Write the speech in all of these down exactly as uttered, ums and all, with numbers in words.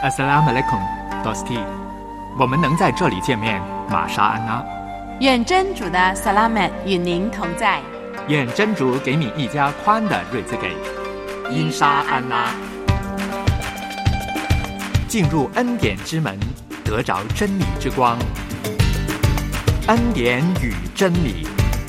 Assalamu alaikum, Dosti。我们能在这里见面，玛莎安娜。 愿真主的萨拉曼与您同在。 愿真主给你一家宽的日子给。因沙安拉。进入恩典之门，得着真理之光。恩典与真理。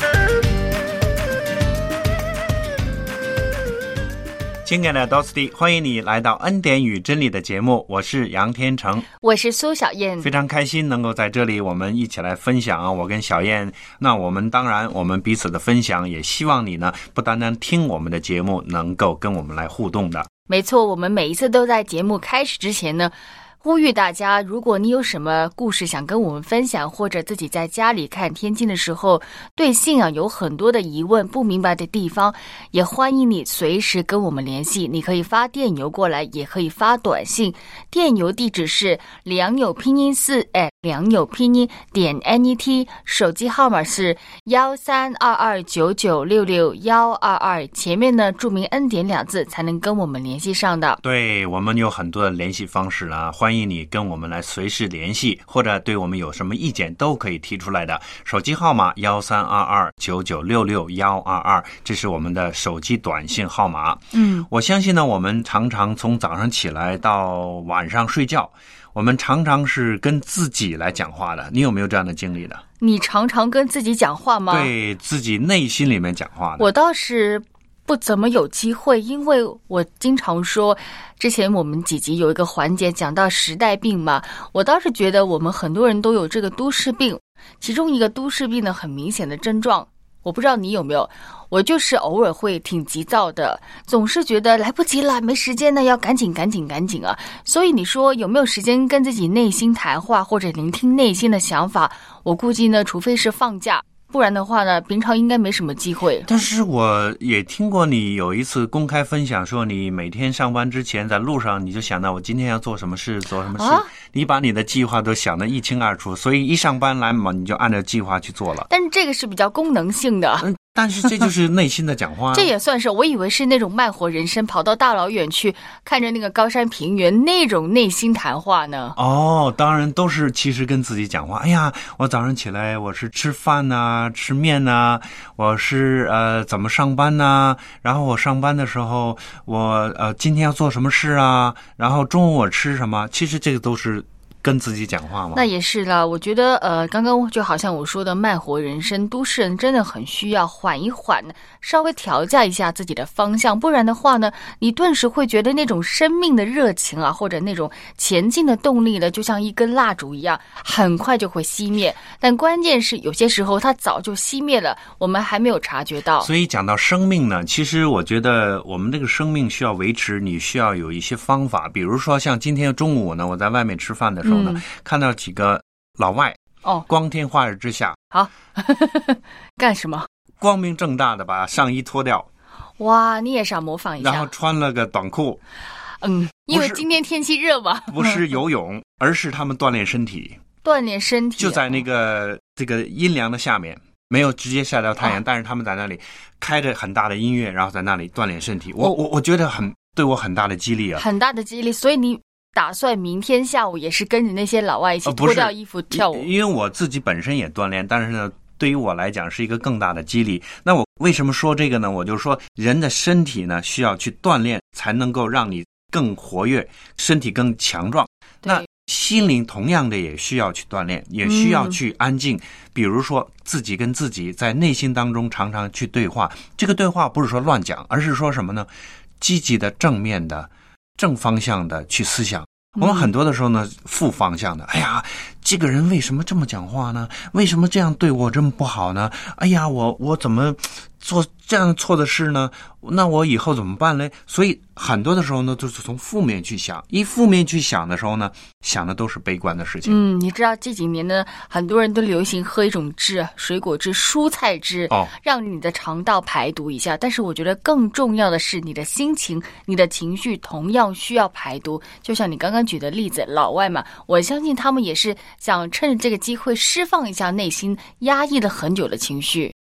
亲爱的 Dosti， 欢迎你来到恩典与真理的节目，我是杨天成， 我是苏小燕， 非常开心能够在这里我们一起来分享啊，我跟小燕，那我们当然我们彼此的分享，也希望你呢不单单听我们的节目，能够跟我们来互动的。 没错，我们每一次都在节目开始之前呢呼吁大家，如果你有什么故事想跟我们分享，或者自己在家里看天经的时候对信仰有很多的疑问不明白的地方，也欢迎你随时跟我们联系。你可以发电邮过来，也可以发短信，电邮地址是良友拼音四哎良友拼音点 net， 手机号码是幺三二二九九六六幺二二，前面呢注明恩典两字才能跟我们联系上的。 对，我们有很多的联系方式啦，欢迎你跟我们来随时联系，或者对我们有什么意见都可以提出来的。手机号码幺三二二九九六六幺二二，这是我们的手机短信号码。 嗯， 我相信呢，我们常常从早上起来到晚上睡觉，我们常常是跟自己来讲话的。你有没有这样的经历的？ 你常常跟自己讲话吗？ 对，自己内心里面讲话的。 我倒是不怎么有机会，因为我经常说，之前我们几集有一个环节讲到时代病嘛，我倒是觉得我们很多人都有这个都市病，其中一个都市病的很明显的症状，我不知道你有没有，我就是偶尔会挺急躁的，总是觉得来不及了，没时间了，要赶紧赶紧赶紧啊！所以你说有没有时间跟自己内心谈话，或者聆听内心的想法？我估计呢，除非是放假，不然的话呢，平常应该没什么机会。 但是我也听过你有一次公开分享说，你每天上班之前在路上你就想到我今天要做什么事做什么事、啊、你把你的计划都想得一清二楚，所以一上班来嘛，你就按照计划去做了。 但是这个是比较功能性的。 嗯，但是这就是内心的讲话、啊、 这也算是，我以为是那种慢活人生，跑到大老远去看着那个高山平原那种内心谈话呢。 哦，当然都是其实跟自己讲话。哎呀，我早上起来我是吃饭啊，吃面啊，我是呃怎么上班啊，然后我上班的时候我呃今天要做什么事啊，然后中午我吃什么，其实这个都是跟自己讲话吗？ 那也是啦，我觉得呃，刚刚就好像我说的慢活人生，都市人真的很需要缓一缓，稍微调教一下自己的方向，不然的话呢，你顿时会觉得那种生命的热情啊，或者那种前进的动力呢，就像一根蜡烛一样，很快就会熄灭。但关键是有些时候它早就熄灭了，我们还没有察觉到。 所以讲到生命呢，其实我觉得我们这个生命需要维持，你需要有一些方法，比如说像今天中午呢，我在外面吃饭的时候，嗯、看到几个老外哦， 光天化日之下， 好干什么？ 光明正大的把上衣脱掉。 哇，你也想模仿一下？ 然后穿了个短裤。 嗯，因为今天天气热嘛。 不是游泳，而是他们锻炼身体。 锻炼身体、啊， 就在那个这个阴凉的下面，没有直接晒到太阳、哦，但是他们在那里开着很大的音乐，然后在那里锻炼身体。我我我觉得很对我很大的激励啊， 很大的激励。所以你打算明天下午也是跟着那些老外一起脱掉衣服跳舞？ 呃、因为我自己本身也锻炼，但是呢，对于我来讲是一个更大的激励。那我为什么说这个呢？我就说人的身体呢需要去锻炼，才能够让你更活跃，身体更强壮。那心灵同样的也需要去锻炼，也需要去安静、嗯、比如说自己跟自己在内心当中常常去对话，这个对话不是说乱讲，而是说什么呢？积极的、正面的、正方向的去思想。我们很多的时候呢，负方向的，哎呀，这个人为什么这么讲话呢？为什么这样对我这么不好呢？哎呀，我我怎么做这样错的事呢？那我以后怎么办呢？所以很多的时候呢，就是从负面去想，一负面去想的时候呢，想的都是悲观的事情。 嗯，你知道这几年呢，很多人都流行喝一种汁，水果汁、蔬菜汁， 哦， 让你的肠道排毒一下。但是我觉得更重要的是，你的心情、你的情绪同样需要排毒。就像你刚刚举的例子，老外嘛，我相信他们也是想趁着这个机会释放一下内心压抑了很久的情绪。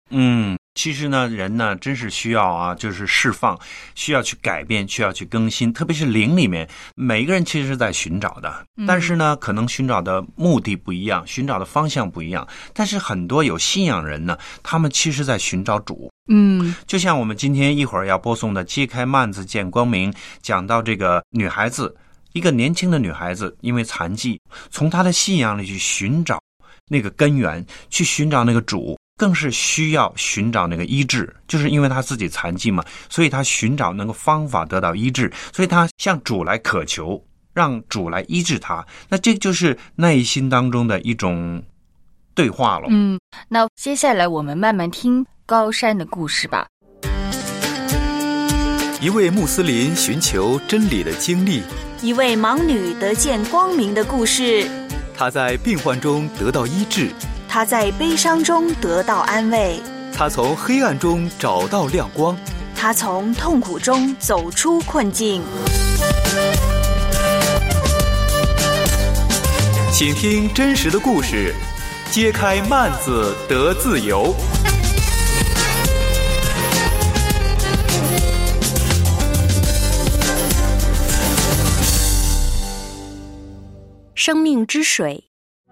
嗯，其实呢，人呢真是需要啊，就是释放，需要去改变，需要去更新。特别是灵里面，每一个人其实是在寻找的，但是呢，可能寻找的目的不一样，寻找的方向不一样。但是很多有信仰人呢，他们其实在寻找主。 嗯， 就像我们今天一会儿要播送的《揭开幔子见光明》，讲到这个女孩子，一个年轻的女孩子，因为残疾，从她的信仰里去寻找那个根源，去寻找那个主。更是需要寻找那个医治，就是因为他自己残疾嘛，所以他寻找那个方法得到医治，所以他向主来渴求，让主来医治他。那这就是内心当中的一种对话了。 嗯，那接下来我们慢慢听高山的故事吧。 一位穆斯林寻求真理的经历， 一位盲女得见光明的故事， 她在病患中得到医治， 他在悲伤中得到安慰， 他从黑暗中找到亮光， 他从痛苦中走出困境。 请听真实的故事，揭开幔子得自由。 生命之水。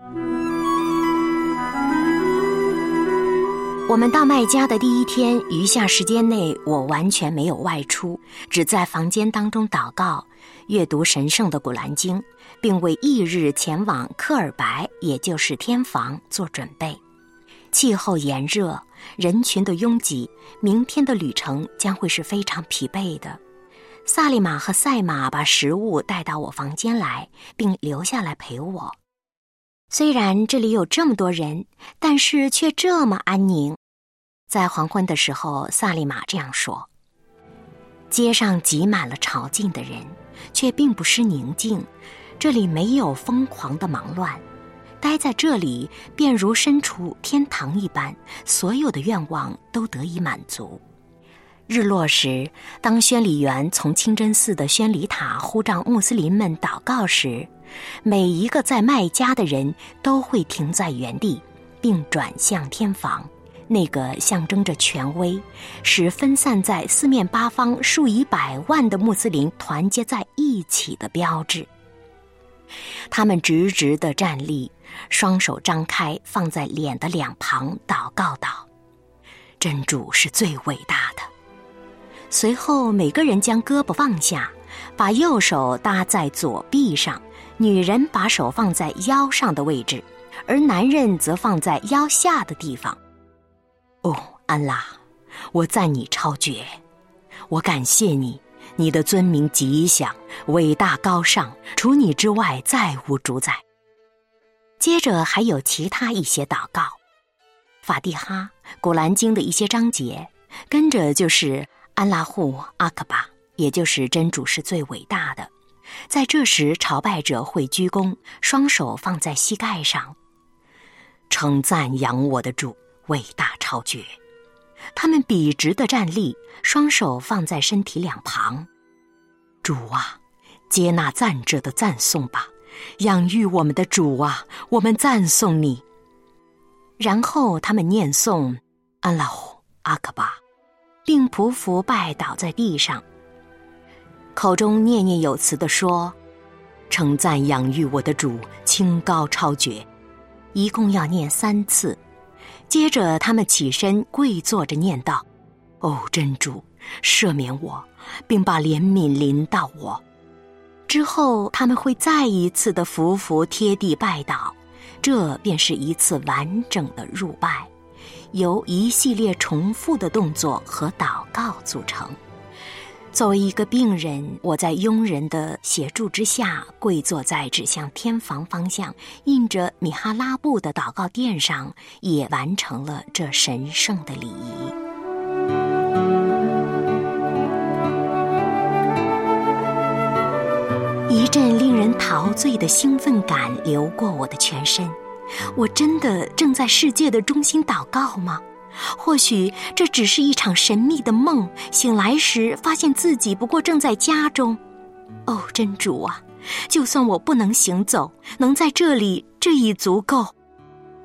我们到麦加的第一天，余下时间内我完全没有外出，只在房间当中祷告，阅读神圣的古兰经，并为翌日前往克尔白，也就是天房做准备。气候炎热，人群的拥挤，明天的旅程将会是非常疲惫的。萨利玛和赛马把食物带到我房间来，并留下来陪我。虽然这里有这么多人，但是却这么安宁。在黄昏的时候，萨利玛这样说：街上挤满了朝觐的人，却并不失宁静，这里没有疯狂的忙乱，待在这里便如身处天堂一般，所有的愿望都得以满足。日落时，当宣礼员从清真寺的宣礼塔呼召穆斯林们祷告时，每一个在麦加的人都会停在原地，并转向天房，那个象征着权威，使分散在四面八方数以百万的穆斯林团结在一起的标志。他们直直地站立，双手张开放在脸的两旁，祷告道：真主是最伟大的。随后每个人将胳膊放下，把右手搭在左臂上，女人把手放在腰上的位置，而男人则放在腰下的地方。哦，安拉，我赞你超绝，我感谢你，你的尊名吉祥，伟大高尚，除你之外再无主宰。接着还有其他一些祷告，法蒂哈、古兰经的一些章节，跟着就是安拉护阿克巴，也就是真主是最伟大的。在这时，朝拜者会鞠躬，双手放在膝盖上，称赞扬我的主伟大超绝。他们笔直地站立，双手放在身体两旁。主啊，接纳赞者的赞颂吧，养育我们的主啊，我们赞颂你。然后他们念诵安拉护阿克巴，并匍匐拜倒在地上，口中念念有词地说：称赞养育我的主清高超绝，一共要念三次。接着他们起身跪坐着念道：哦，真主，赦免我，并把怜悯临到我。之后他们会再一次的匍匐贴地拜倒，这便是一次完整的入拜，由一系列重复的动作和祷告组成。作为一个病人，我在佣人的协助之下，跪坐在指向天房方向印着米哈拉布的祷告垫上，也完成了这神圣的礼仪。一阵令人陶醉的兴奋感流过我的全身，我真的正在世界的中心祷告吗？或许这只是一场神秘的梦，醒来时发现自己不过正在家中。哦，真主啊，就算我不能行走，能在这里，这已足够。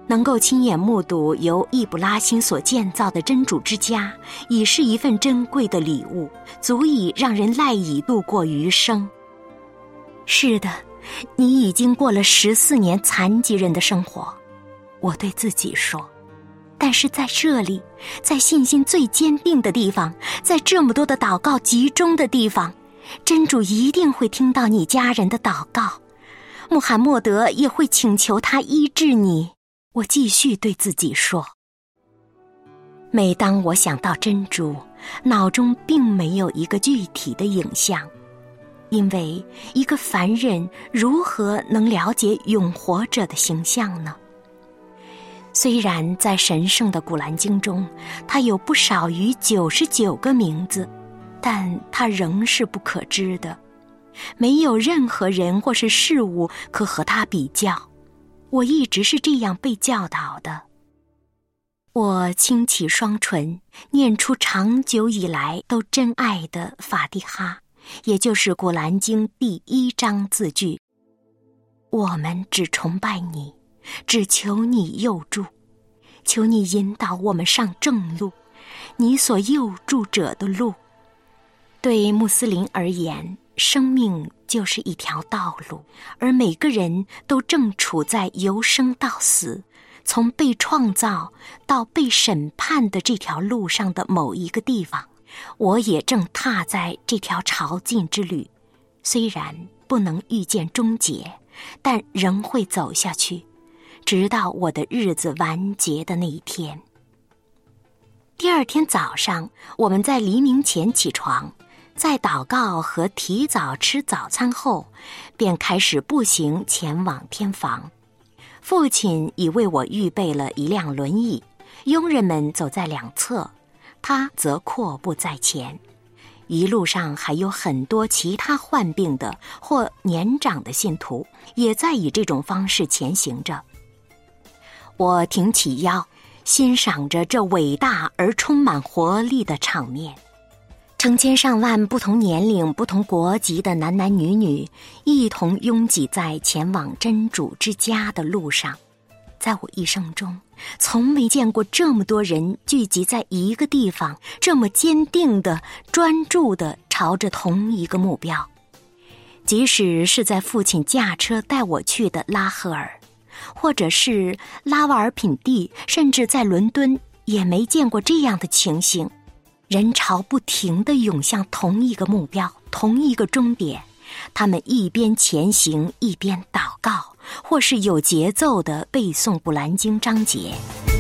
能够亲眼目睹由易卜拉欣所建造的真主之家，已是一份珍贵的礼物，足以让人赖以度过余生。是的，你已经过了十四年残疾人的生活，我对自己说。但是在这里，在信心最坚定的地方，在这么多的祷告集中的地方，真主一定会听到你家人的祷告，穆罕默德也会请求他医治你。我继续对自己说。每当我想到真主，脑中并没有一个具体的影像，因为一个凡人如何能了解永活者的形象呢？虽然在神圣的古兰经中，他有不少于九十九个名字，但他仍是不可知的，没有任何人或是事物可和他比较。我一直是这样被教导的。我轻启双唇，念出长久以来都珍爱的法蒂哈，也就是古兰经第一章字句：我们只崇拜你，只求你佑助，求你引导我们上正路，你所佑助者的路。对穆斯林而言，生命就是一条道路，而每个人都正处在由生到死，从被创造到被审判的这条路上的某一个地方。我也正踏在这条朝觐之旅，虽然不能预见终结，但仍会走下去，直到我的日子完结的那一天。第二天早上，我们在黎明前起床，在祷告和提早吃早餐后，便开始步行前往天房。父亲已为我预备了一辆轮椅，佣人们走在两侧，他则阔步在前。一路上还有很多其他患病的或年长的信徒，也在以这种方式前行着。我挺起腰，欣赏着这伟大而充满活力的场面。成千上万不同年龄、不同国籍的男男女女一同拥挤在前往真主之家的路上。在我一生中，从没见过这么多人聚集在一个地方，这么坚定地、专注地朝着同一个目标。即使是在父亲驾车带我去的拉赫尔，或者是拉瓦尔品第，甚至在伦敦，也没见过这样的情形。人潮不停地涌向同一个目标，同一个终点，他们一边前行一边祷告，或是有节奏地背诵古兰经章节。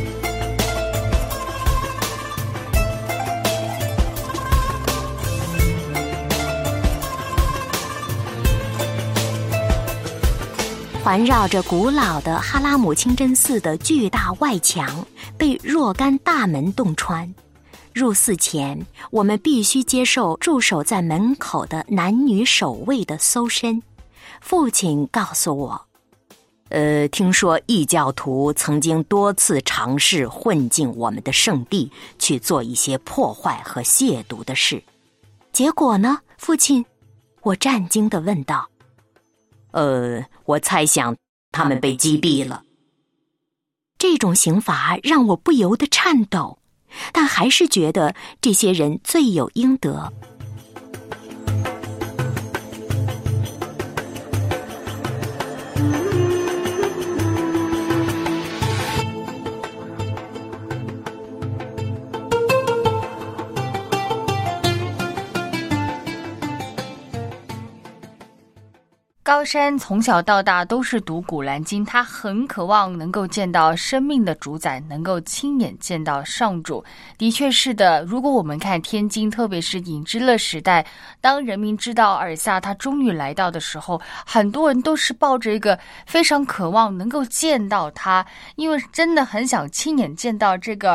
环绕着古老的哈拉姆清真寺的巨大外墙被若干大门洞穿。入寺前，我们必须接受驻守在门口的男女守卫的搜身。父亲告诉我，呃，听说异教徒曾经多次尝试混进我们的圣地，去做一些破坏和亵渎的事。结果呢，父亲？我战惊地问道。呃，我猜想他们被击毙了。这种刑罚让我不由得颤抖，但还是觉得这些人罪有应得。 高山从小到大都是读古兰经，他很渴望能够见到生命的主宰，能够亲眼见到上主。的确是的，如果我们看天津，特别是隐之乐时代，当人民知道尔萨他终于来到的时候，很多人都是抱着一个非常渴望能够见到他，因为真的很想亲眼见到这个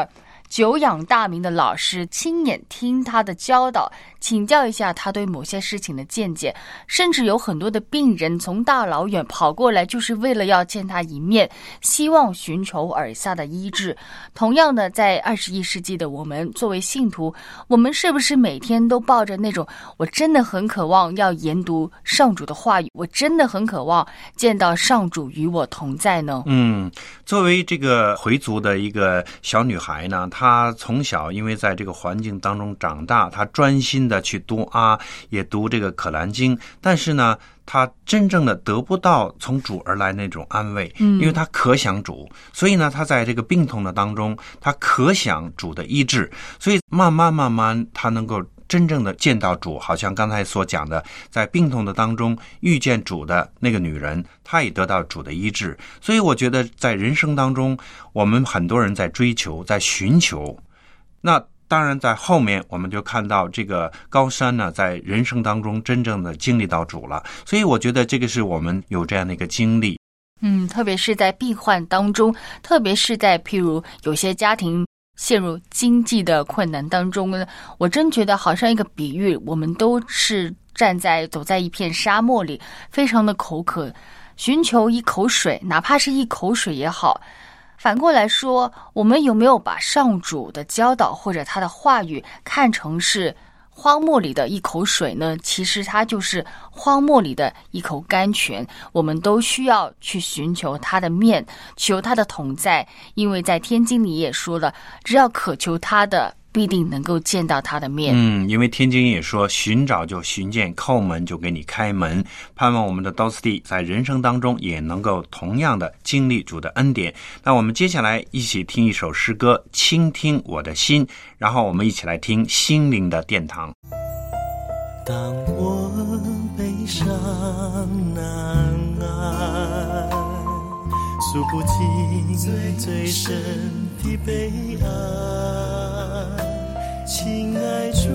久仰大名的老师，亲眼听他的教导，请教一下他对某些事情的见解，甚至有很多的病人从大老远跑过来，就是为了要见他一面，希望寻求耳下的医治。同样的，在二十一世纪的我们作为信徒，我们是不是每天都抱着那种我真的很渴望要研读上主的话语，我真的很渴望见到上主与我同在呢？ 嗯，作为这个回族的一个小女孩呢，她从小因为在这个环境当中长大，她专心的去读啊，也读这个可兰经，但是呢他真正的得不到从主而来那种安慰，因为他可想主，所以呢他在这个病痛的当中，他可想主的医治，所以慢慢慢慢他能够真正的见到主，好像刚才所讲的，在病痛的当中遇见主的那个女人，她也得到主的医治。所以我觉得在人生当中，我们很多人在追求，在寻求，那当然在后面我们就看到这个高山呢，在人生当中真正的经历到主了，所以我觉得这个是我们有这样的一个经历。 嗯，特别是在病患当中，特别是在譬如有些家庭陷入经济的困难当中呢，我真觉得好像一个比喻，我们都是站在走在一片沙漠里，非常的口渴，寻求一口水，哪怕是一口水也好。反过来说，我们有没有把上主的教导或者他的话语看成是荒漠里的一口水呢？其实它就是荒漠里的一口甘泉，我们都需要去寻求他的面，求他的同在，因为在天经里也说了，只要渴求他的，必定能够见到他的面。 嗯，因为天经也说，寻找就寻见，叩门就给你开门。盼望我们的道斯蒂在人生当中也能够同样的经历主的恩典。那我们接下来一起听一首诗歌，倾听我的心，然后我们一起来听心灵的殿堂。 当我悲伤难安，诉不尽最深的悲哀，亲爱主，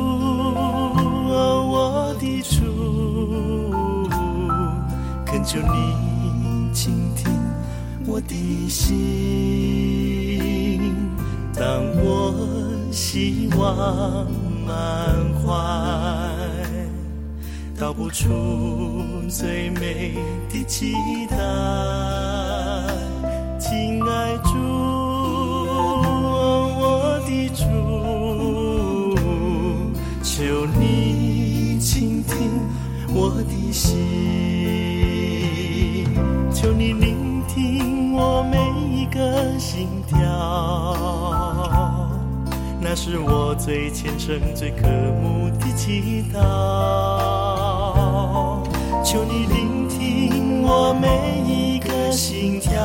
哦，我的主，恳求你倾听我的心。当我希望满怀，道不出最美的期待，亲爱主，我的主，求你倾听我的心，求你聆听我每一个心跳，那是我最虔诚最渴慕的祈祷，求你聆听我每一个心跳，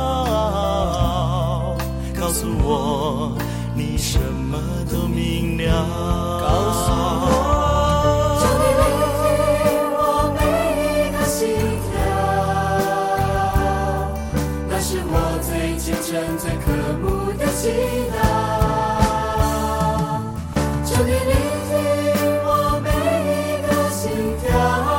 告诉我你什么都明了，告诉我，求你聆听我每一个心跳，那是我最虔诚最渴慕的祈祷，求你聆听我每一个心跳，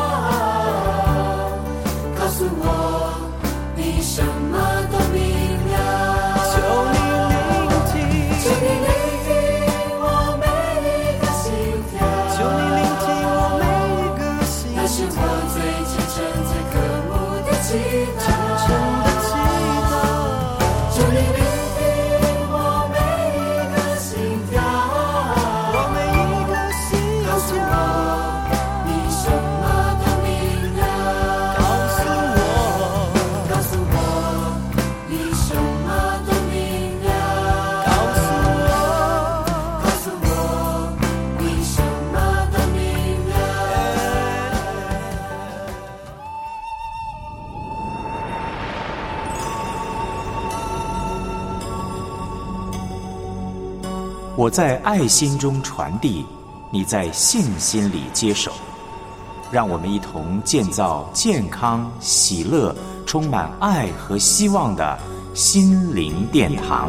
告诉我你什么都明了，求你聆听，求你聆听我每一个心跳，求你聆听我每一个心跳，那是我最虔诚最渴慕的祈祷，虔诚的祈祷，求你聆听我每一个心跳，我每一个心跳，告诉我你什么都明了，告诉我，告诉我你什么都明了，告诉我，告诉我你什么都明了。 我在爱心中传递，你在信心里接手，让我们一同建造健康、喜乐、充满爱和希望的心灵殿堂。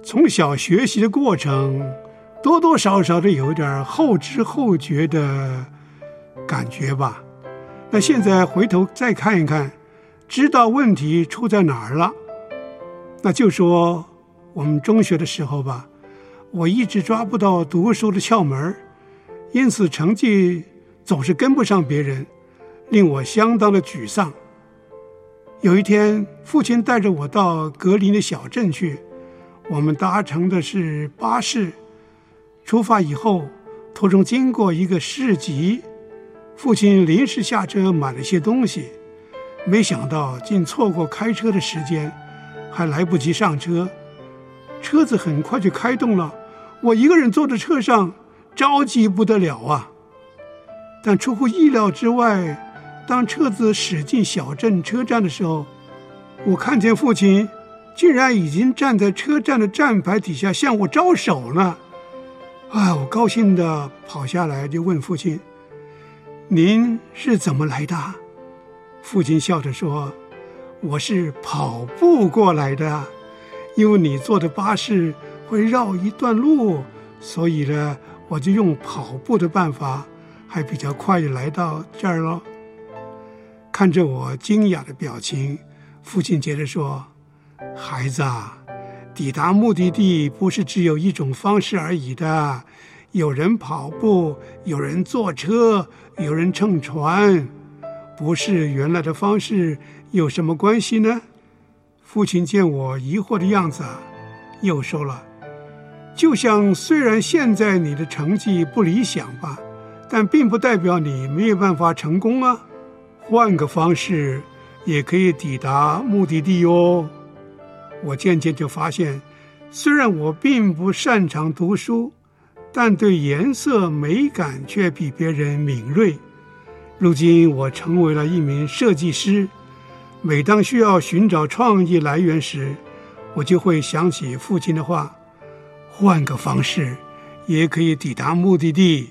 从小学习的过程，多多少少的有一点后知后觉的感觉吧。那现在回头再看一看，知道问题出在哪儿了。那就说我们中学的时候吧，我一直抓不到读书的窍门，因此成绩总是跟不上别人，令我相当的沮丧。有一天，父亲带着我到格林的小镇去，我们搭乘的是巴士。出发以后，途中经过一个市集，父亲临时下车买了些东西，没想到竟错过开车的时间，还来不及上车。车子很快就开动了，我一个人坐在车上，着急不得了啊！但出乎意料之外，当车子驶进小镇车站的时候，我看见父亲竟然已经站在车站的站牌底下向我招手呢。啊，我高兴地跑下来就问父亲：“您是怎么来的？”父亲笑着说：“我是跑步过来的，因为你坐的巴士会绕一段路，所以呢，我就用跑步的办法，还比较快地来到这儿了。”看着我惊讶的表情，父亲接着说：“孩子啊，抵达目的地不是只有一种方式而已的，有人跑步，有人坐车，有人乘船，不是原来的方式有什么关系呢？”父亲见我疑惑的样子，又说了：“就像虽然现在你的成绩不理想吧，但并不代表你没有办法成功啊，换个方式也可以抵达目的地哦。”我渐渐就发现，虽然我并不擅长读书，但对颜色美感却比别人敏锐。如今我成为了一名设计师，每当需要寻找创意来源时，我就会想起父亲的话：换个方式也可以抵达目的地。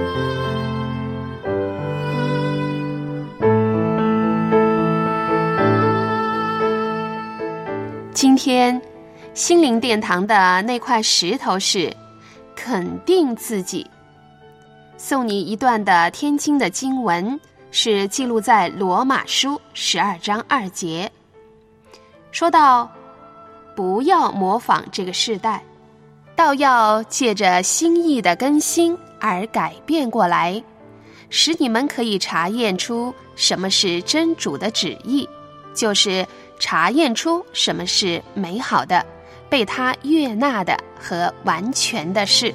今天心灵殿堂的那块石头是肯定自己。送你一段的天经的经文，是记录在罗马书十二章二节，说到不要模仿这个世代，倒要借着心意的更新而改变过来，使你们可以查验出什么是真主的旨意，就是查验出什么是美好的、被他悦纳的和完全的事。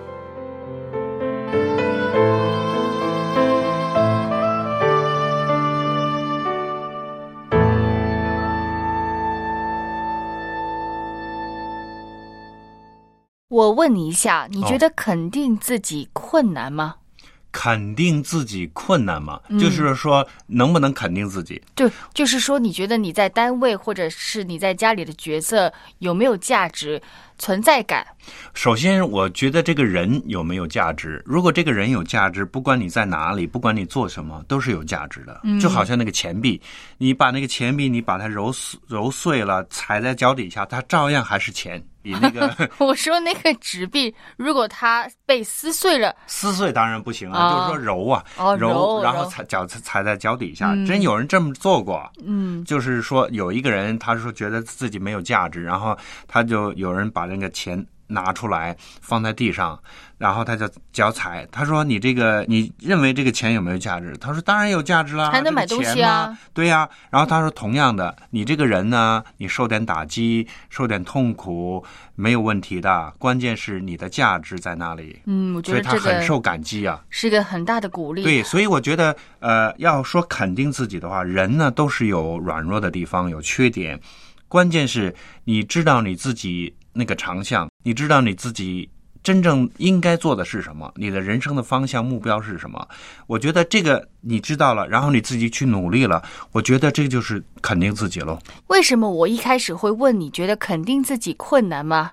我问你一下，你觉得肯定自己困难吗？ 肯定自己困难吗？嗯、就是说能不能肯定自己？ 对，就是说你觉得你在单位或者是你在家里的角色有没有价值、存在感？ 首先我觉得这个人有没有价值，如果这个人有价值，不管你在哪里，不管你做什么，都是有价值的。嗯、就好像那个钱币，你把那个钱币你把它揉揉碎了，踩在脚底下，它照样还是钱。比那个我说那个纸币，如果它被撕碎了， 撕碎当然不行啊，哦、就是说揉啊， 哦、 揉， 揉， 然后踩脚踩在脚底下，嗯、真有人这么做过。嗯，就是说有一个人，他说觉得自己没有价值，然后他就有人把那个钱拿出来放在地上，然后他就脚踩，他说你这个你认为这个钱有没有价值？他说当然有价值啦， 还能买东西啊。 对呀、啊，然后他说同样的，你这个人呢，你受点打击，受点痛苦没有问题的，关键是你的价值在那里。 嗯，我觉得这个所以他很受感激啊， 是一个很大的鼓励。 对，所以我觉得呃，要说肯定自己的话，人呢都是有软弱的地方，有缺点，关键是你知道你自己那个长项，你知道你自己真正应该做的是什么，你的人生的方向目标是什么。我觉得这个你知道了，然后你自己去努力了，我觉得这个就是肯定自己咯。 为什么我一开始会问你觉得肯定自己困难吗？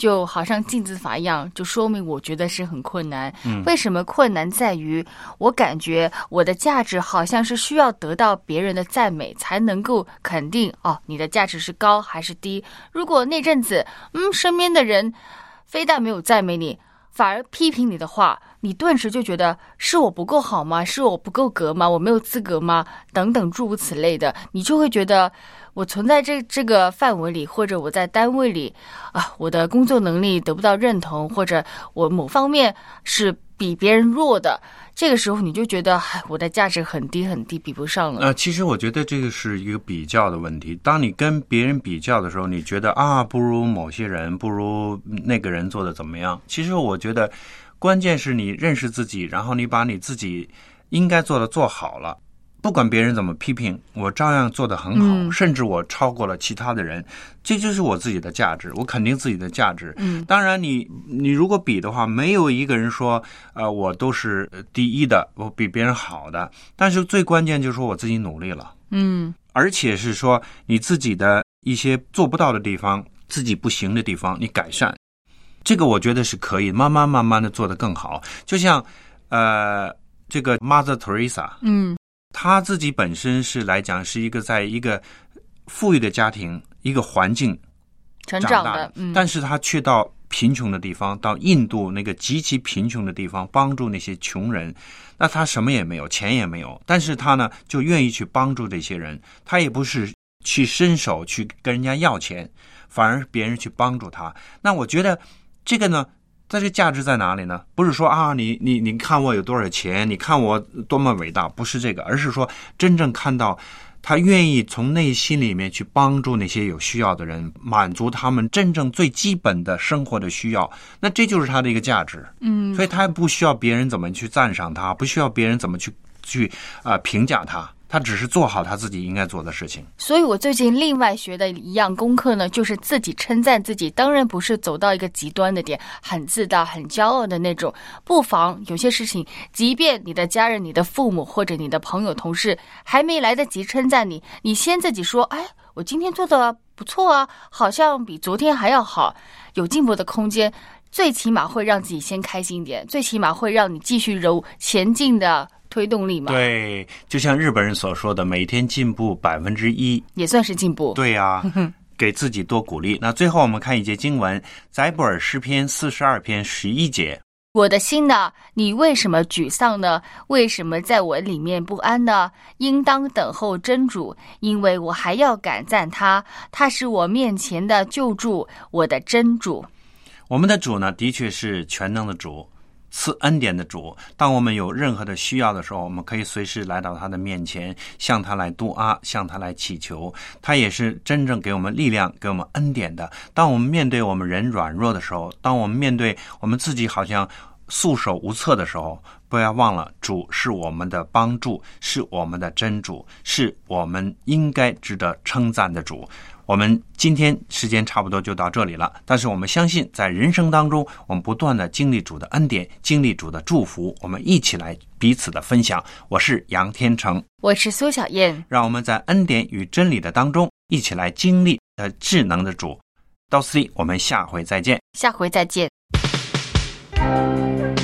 就好像镜子法一样，就说明我觉得是很困难。 嗯， 为什么困难在于我感觉我的价值好像是需要得到别人的赞美才能够肯定哦，你的价值是高还是低。如果那阵子嗯身边的人非但没有赞美你，反而批评你的话，你顿时就觉得是我不够好吗？是我不够格吗？我没有资格吗？等等诸如此类的，你就会觉得我存在这这个范围里，或者我在单位里啊，我的工作能力得不到认同，或者我某方面是比别人弱的，这个时候你就觉得唉，我的价值很低很低，比不上了。 呃，其实我觉得这个是一个比较的问题。当你跟别人比较的时候，你觉得啊，不如某些人，不如那个人做的怎么样？其实我觉得关键是你认识自己，然后你把你自己应该做的做好了。不管别人怎么批评，我照样做得很好，嗯，甚至我超过了其他的人，这就是我自己的价值，我肯定自己的价值。 嗯， 当然你你如果比的话，没有一个人说呃我都是第一的，我比别人好的，但是最关键就是说我自己努力了。 嗯， 而且是说你自己的一些做不到的地方，自己不行的地方你改善，这个我觉得是可以慢慢慢慢的做得更好。就像呃这个 Mother Teresa， 嗯， 他自己本身是来讲是一个在一个富裕的家庭一个环境成长大长的，嗯， 但是他却到贫穷的地方，到印度那个极其贫穷的地方帮助那些穷人。那他什么也没有，钱也没有，但是他呢就愿意去帮助这些人，他也不是去伸手去跟人家要钱，反而别人去帮助他。那我觉得这个呢，这个价值在哪里呢？不是说啊，你你你看我有多少钱，你看我多么伟大，不是这个，而是说真正看到他愿意从内心里面去帮助那些有需要的人，满足他们真正最基本的生活的需要，那这就是他的一个价值。 嗯， 所以他不需要别人怎么去赞赏他，不需要别人怎么去去啊、呃、评价他。他只是做好他自己应该做的事情。 所以我最近另外学的一样功课呢，就是自己称赞自己，当然不是走到一个极端的点，很自大很骄傲的那种，不妨有些事情即便你的家人你的父母或者你的朋友同事还没来得及称赞你，你先自己说，哎，我今天做的不错啊，好像比昨天还要好，有进步的空间，最起码会让自己先开心一点，最起码会让你继续揉前进的推动力嘛。 对，就像日本人所说的，每天进步百分之一， 也算是进步。 对呀、啊，给自己多鼓励。那最后我们看一节经文，载布尔诗篇四十二篇十一节。 我的心哪，你为什么沮丧呢？为什么在我里面不安呢？应当等候真主，因为我还要感赞他，他是我面前的救助，我的真主。 我们的主呢，的确是全能的主，赐恩典的主。当我们有任何的需要的时候，我们可以随时来到他的面前，向他来督阿，向他来祈求。他也是真正给我们力量，给我们恩典的。当我们面对我们人软弱的时候，当我们面对我们自己好像束手无策的时候，不要忘了，主是我们的帮助，是我们的真主，是我们应该值得称赞的主。我们今天时间差不多就到这里了，但是我们相信在人生当中，我们不断的经历主的恩典，经历主的祝福，我们一起来彼此的分享。我是杨天成， 我是苏小燕， 让我们在恩典与真理的当中一起来经历呃智能的主。到此地，我们下回再见。 下回再见。